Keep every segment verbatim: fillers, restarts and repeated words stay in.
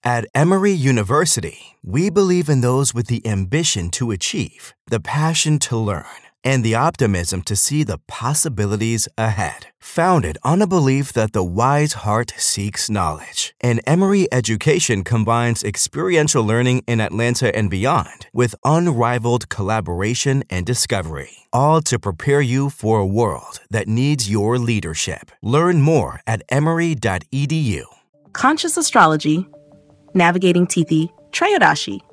At Emory University, we believe in those with the ambition to achieve, the passion to learn, and the optimism to see the possibilities ahead. Founded on a belief that the wise heart seeks knowledge, and Emory Education combines experiential learning in Atlanta and beyond with unrivaled collaboration and discovery, all to prepare you for a world that needs your leadership. Learn more at emory dot e d u. Conscious Astrology, Navigating Tithi, Trayodashi.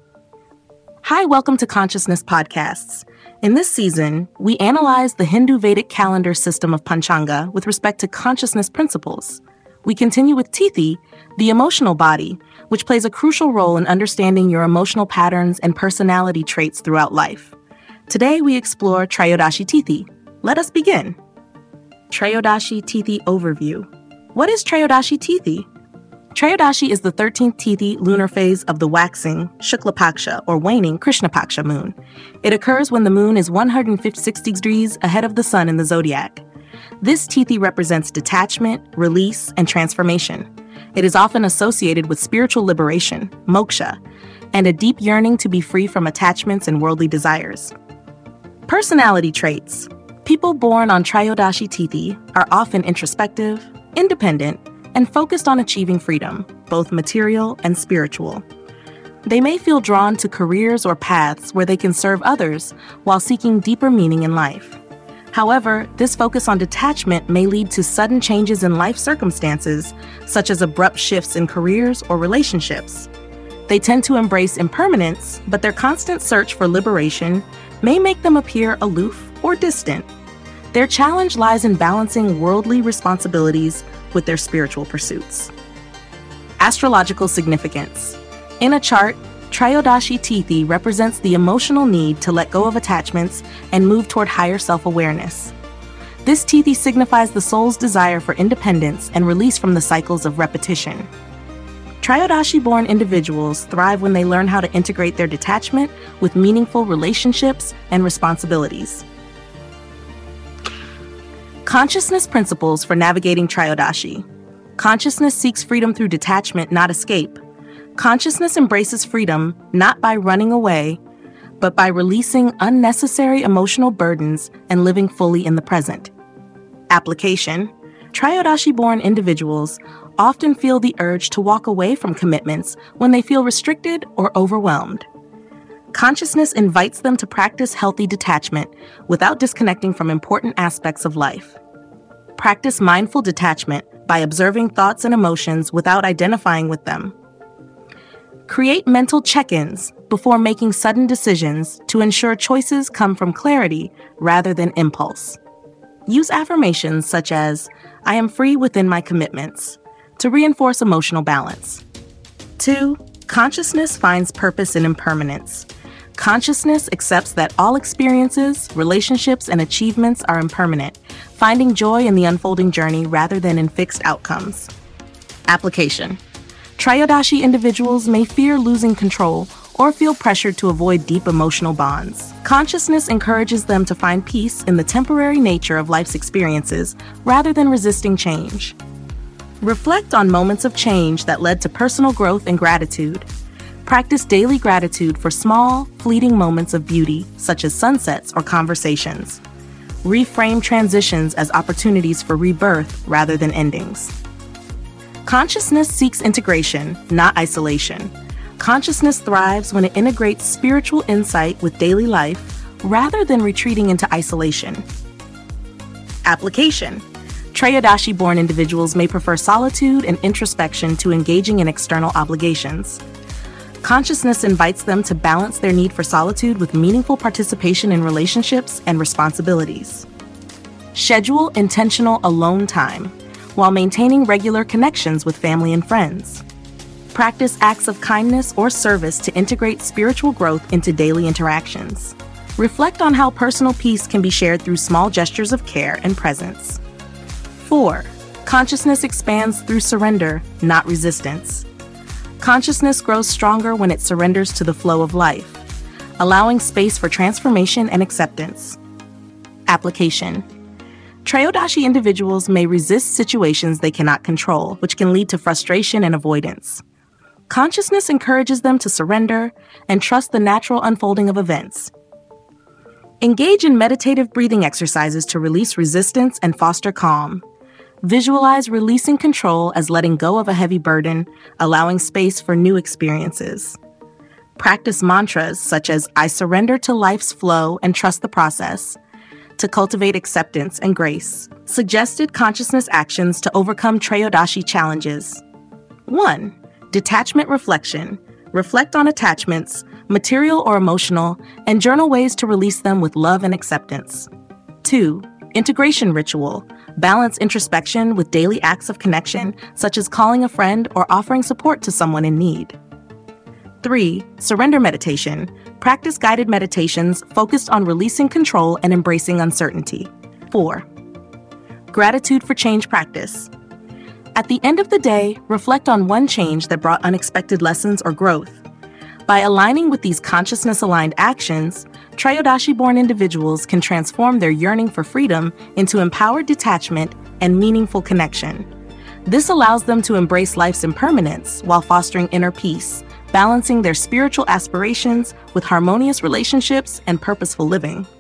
Hi, welcome to Consciousness Podcasts. In this season, we analyze the Hindu Vedic calendar system of Panchanga with respect to consciousness principles. We continue with Tithi, the emotional body, which plays a crucial role in understanding your emotional patterns and personality traits throughout life. Today, we explore Trayodashi Tithi. Let us begin. Trayodashi Tithi Overview. What is Trayodashi Tithi? Trayodashi is the thirteenth Tithi lunar phase of the waxing Shukla Paksha or waning Krishna Paksha moon. It occurs when the moon is one hundred fifty-six degrees ahead of the sun in the zodiac. This Tithi represents detachment, release, and transformation. It is often associated with spiritual liberation, moksha, and a deep yearning to be free from attachments and worldly desires. Personality traits. People born on Trayodashi Tithi are often introspective, independent, and focused on achieving freedom, both material and spiritual. They may feel drawn to careers or paths where they can serve others while seeking deeper meaning in life. However, this focus on detachment may lead to sudden changes in life circumstances, such as abrupt shifts in careers or relationships. They tend to embrace impermanence, but their constant search for liberation may make them appear aloof or distant. Their challenge lies in balancing worldly responsibilities with their spiritual pursuits. Astrological significance. In a chart, Trayodashi Tithi represents the emotional need to let go of attachments and move toward higher self-awareness. This Tithi signifies the soul's desire for independence and release from the cycles of repetition. Trayodashi-born individuals thrive when they learn how to integrate their detachment with meaningful relationships and responsibilities. Consciousness principles for navigating Trayodashi. Consciousness seeks freedom through detachment, not escape. Consciousness embraces freedom not by running away, but by releasing unnecessary emotional burdens and living fully in the present. Application. Trayodashi-born individuals often feel the urge to walk away from commitments when they feel restricted or overwhelmed. Consciousness invites them to practice healthy detachment without disconnecting from important aspects of life. Practice mindful detachment by observing thoughts and emotions without identifying with them. Create mental check-ins before making sudden decisions to ensure choices come from clarity rather than impulse. Use affirmations such as, "I am free within my commitments," to reinforce emotional balance. Two, consciousness finds purpose in impermanence. Consciousness accepts that all experiences, relationships, and achievements are impermanent, finding joy in the unfolding journey rather than in fixed outcomes. Application. Trayodashi individuals may fear losing control or feel pressured to avoid deep emotional bonds. Consciousness encourages them to find peace in the temporary nature of life's experiences rather than resisting change. Reflect on moments of change that led to personal growth and gratitude. Practice daily gratitude for small, fleeting moments of beauty, such as sunsets or conversations. Reframe transitions as opportunities for rebirth rather than endings. Consciousness seeks integration, not isolation. Consciousness thrives when it integrates spiritual insight with daily life rather than retreating into isolation. Application. Trayodashi-born individuals may prefer solitude and introspection to engaging in external obligations. Consciousness invites them to balance their need for solitude with meaningful participation in relationships and responsibilities. Schedule intentional alone time while maintaining regular connections with family and friends. Practice acts of kindness or service to integrate spiritual growth into daily interactions. Reflect on how personal peace can be shared through small gestures of care and presence. Four, consciousness expands through surrender, not resistance. Consciousness grows stronger when it surrenders to the flow of life, allowing space for transformation and acceptance. Application. Trayodashi individuals may resist situations they cannot control, which can lead to frustration and avoidance. Consciousness encourages them to surrender and trust the natural unfolding of events. Engage in meditative breathing exercises to release resistance and foster calm. Visualize releasing control as letting go of a heavy burden, allowing space for new experiences. Practice mantras such as I surrender to life's flow and trust the process to cultivate acceptance and grace. Suggested consciousness actions to overcome Treyodashi challenges. one. Detachment reflection. Reflect on attachments, material or emotional, and journal ways to release them with love and acceptance. two. Integration ritual. Balance introspection with daily acts of connection, such as calling a friend or offering support to someone in need. three. Surrender meditation. Practice guided meditations focused on releasing control and embracing uncertainty. four. Gratitude for change practice. At the end of the day, reflect on one change that brought unexpected lessons or growth. By aligning with these consciousness-aligned actions, Treyodashi-born individuals can transform their yearning for freedom into empowered detachment and meaningful connection. This allows them to embrace life's impermanence while fostering inner peace, balancing their spiritual aspirations with harmonious relationships and purposeful living.